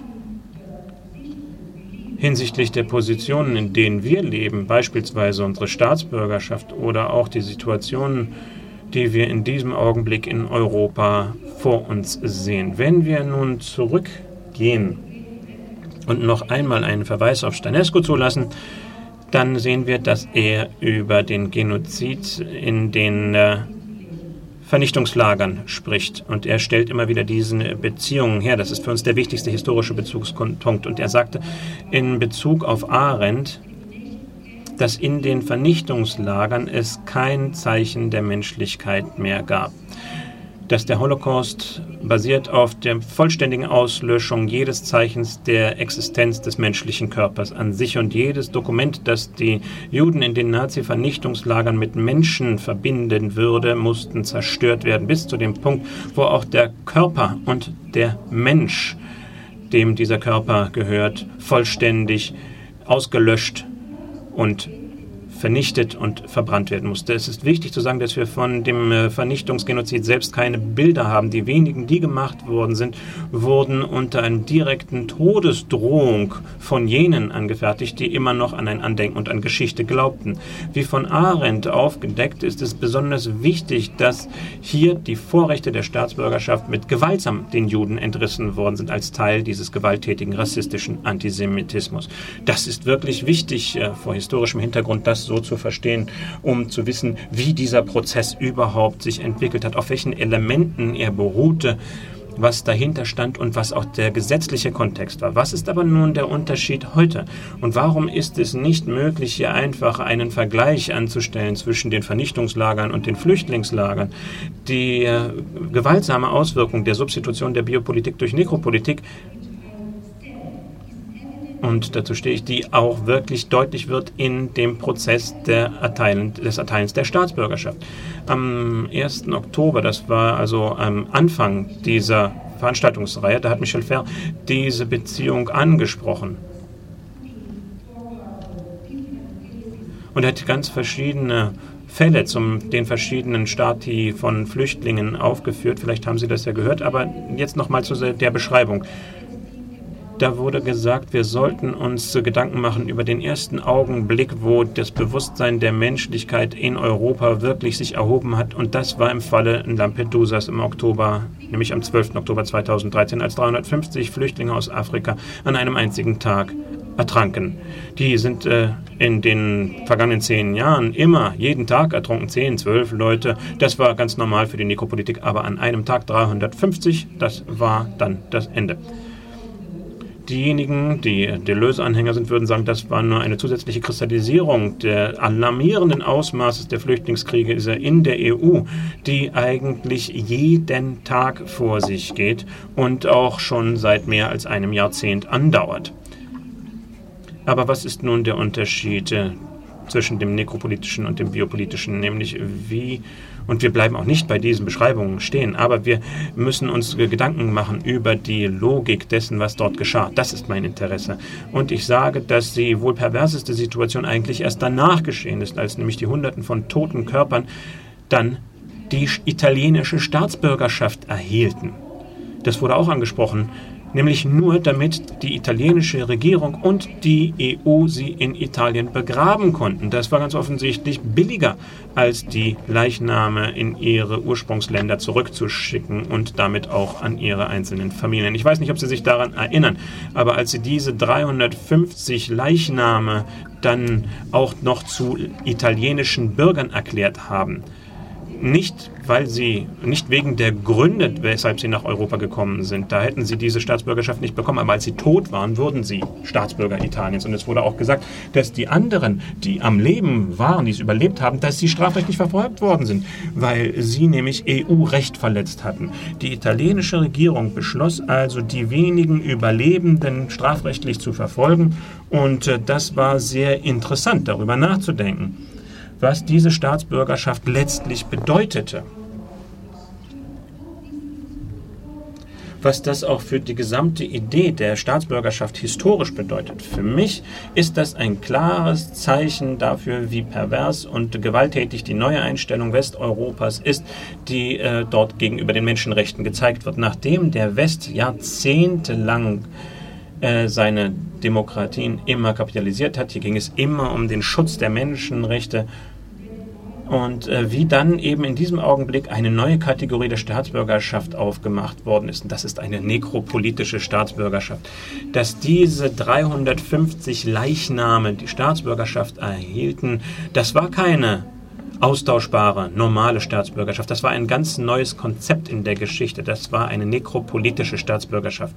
A: hinsichtlich der Positionen, in denen wir leben, beispielsweise unsere Staatsbürgerschaft oder auch die Situationen, die wir in diesem Augenblick in Europa vor uns sehen. Wenn wir nun zurückgehen und noch einmal einen Verweis auf Stanescu zulassen, dann sehen wir, dass er über den Genozid in den Vernichtungslagern spricht. Und er stellt immer wieder diese Beziehungen her. Das ist für uns der wichtigste historische Bezugspunkt. Und er sagte in Bezug auf Arendt, dass in den Vernichtungslagern es kein Zeichen der Menschlichkeit mehr gab. Dass der Holocaust basiert auf der vollständigen Auslöschung jedes Zeichens der Existenz des menschlichen Körpers an sich, und jedes Dokument, das die Juden in den Nazi-Vernichtungslagern mit Menschen verbinden würde, mussten zerstört werden, bis zu dem Punkt, wo auch der Körper und der Mensch, dem dieser Körper gehört, vollständig ausgelöscht und vernichtet und verbrannt werden musste. Es ist wichtig zu sagen, dass wir von dem Vernichtungsgenozid selbst keine Bilder haben. Die wenigen, die gemacht worden sind, wurden unter einer direkten Todesdrohung von jenen angefertigt, die immer noch an ein Andenken und an Geschichte glaubten. Wie von Arendt aufgedeckt, ist es besonders wichtig, dass hier die Vorrechte der Staatsbürgerschaft mit gewaltsam den Juden entrissen worden sind, als Teil dieses gewalttätigen rassistischen Antisemitismus. Das ist wirklich wichtig vor historischem Hintergrund, das so zu verstehen, um zu wissen, wie dieser Prozess überhaupt sich entwickelt hat, auf welchen Elementen er beruhte was dahinter stand und was auch der gesetzliche Kontext war. Was ist aber nun der Unterschied heute? Und warum ist es nicht möglich, hier einfach einen Vergleich anzustellen zwischen den Vernichtungslagern und den Flüchtlingslagern? Die gewaltsame Auswirkung der Substitution der Biopolitik durch Nekropolitik, und dazu stehe ich, die auch wirklich deutlich wird in dem Prozess des Erteilens der Staatsbürgerschaft. Am 1. Oktober, das war also am Anfang dieser Veranstaltungsreihe, da hat Michel Fer diese Beziehung angesprochen. Und er hat ganz verschiedene Fälle zum den verschiedenen Stati von Flüchtlingen aufgeführt. Vielleicht haben Sie das ja gehört, aber jetzt nochmal zu der Beschreibung. Da wurde gesagt, wir sollten uns Gedanken machen über den ersten Augenblick, wo das Bewusstsein der Menschlichkeit in Europa wirklich sich erhoben hat. Und das war im Falle Lampedusas im Oktober, nämlich am 12. Oktober 2013, als 350 Flüchtlinge aus Afrika an einem einzigen Tag ertranken. Die sind in den vergangenen 10 Jahren immer, jeden Tag ertrunken 10, 12 Leute. Das war ganz normal für die Nekropolitik, aber an einem Tag 350, das war dann das Ende. Diejenigen, die Deleuze-Anhänger sind, würden sagen, das war nur eine zusätzliche Kristallisierung der alarmierenden Ausmaßes der Flüchtlingskriege in der EU, die eigentlich jeden Tag vor sich geht und auch schon seit mehr als einem Jahrzehnt andauert. Aber was ist nun der Unterschied zwischen dem nekropolitischen und dem biopolitischen, nämlich wie, und wir bleiben auch nicht bei diesen Beschreibungen stehen, aber wir müssen uns Gedanken machen über die Logik dessen, was dort geschah. Das ist mein Interesse. Und ich sage, dass die wohl perverseste Situation eigentlich erst danach geschehen ist, als nämlich die Hunderten von toten Körpern dann die italienische Staatsbürgerschaft erhielten. Das wurde auch angesprochen. Nämlich nur, damit die italienische Regierung und die EU sie in Italien begraben konnten. Das war ganz offensichtlich billiger, als die Leichname in ihre Ursprungsländer zurückzuschicken und damit auch an ihre einzelnen Familien. Ich weiß nicht, ob Sie sich daran erinnern, aber als sie diese 350 Leichname dann auch noch zu italienischen Bürgern erklärt haben, nicht wegen der Gründe, weshalb sie nach Europa gekommen sind. Da hätten sie diese Staatsbürgerschaft nicht bekommen. Aber als sie tot waren, wurden sie Staatsbürger Italiens. Und es wurde auch gesagt, dass die anderen, die am Leben waren, die es überlebt haben, dass sie strafrechtlich verfolgt worden sind, weil sie nämlich EU-Recht verletzt hatten. Die italienische Regierung beschloss also, die wenigen Überlebenden strafrechtlich zu verfolgen. Und das war sehr interessant, darüber nachzudenken, was diese Staatsbürgerschaft letztlich bedeutete. Was das auch für die gesamte Idee der Staatsbürgerschaft historisch bedeutet. Für mich ist das ein klares Zeichen dafür, wie pervers und gewalttätig die neue Einstellung Westeuropas ist, die dort gegenüber den Menschenrechten gezeigt wird. Nachdem der West jahrzehntelang seine Demokratien immer kapitalisiert hat. Hier ging es immer um den Schutz der Menschenrechte. Und wie dann eben in diesem Augenblick eine neue Kategorie der Staatsbürgerschaft aufgemacht worden ist. Und das ist eine nekropolitische Staatsbürgerschaft. Dass diese 350 Leichname die Staatsbürgerschaft erhielten, das war keine austauschbare, normale Staatsbürgerschaft. Das war ein ganz neues Konzept in der Geschichte. Das war eine nekropolitische Staatsbürgerschaft.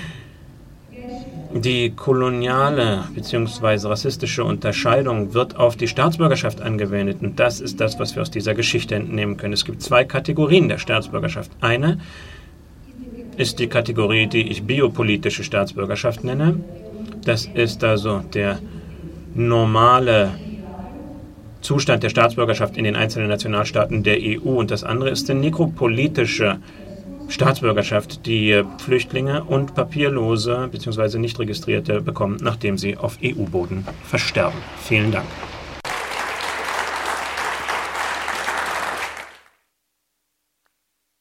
A: Die koloniale bzw. rassistische Unterscheidung wird auf die Staatsbürgerschaft angewendet. Und das ist das, was wir aus dieser Geschichte entnehmen können. Es gibt 2 Kategorien der Staatsbürgerschaft. Eine ist die Kategorie, die ich biopolitische Staatsbürgerschaft nenne. Das ist also der normale Zustand der Staatsbürgerschaft in den einzelnen Nationalstaaten der EU. Und das andere ist die nekropolitische Staatsbürgerschaft, die Flüchtlinge und Papierlose bzw. nicht Registrierte bekommen, nachdem sie auf EU-Boden versterben. Vielen Dank.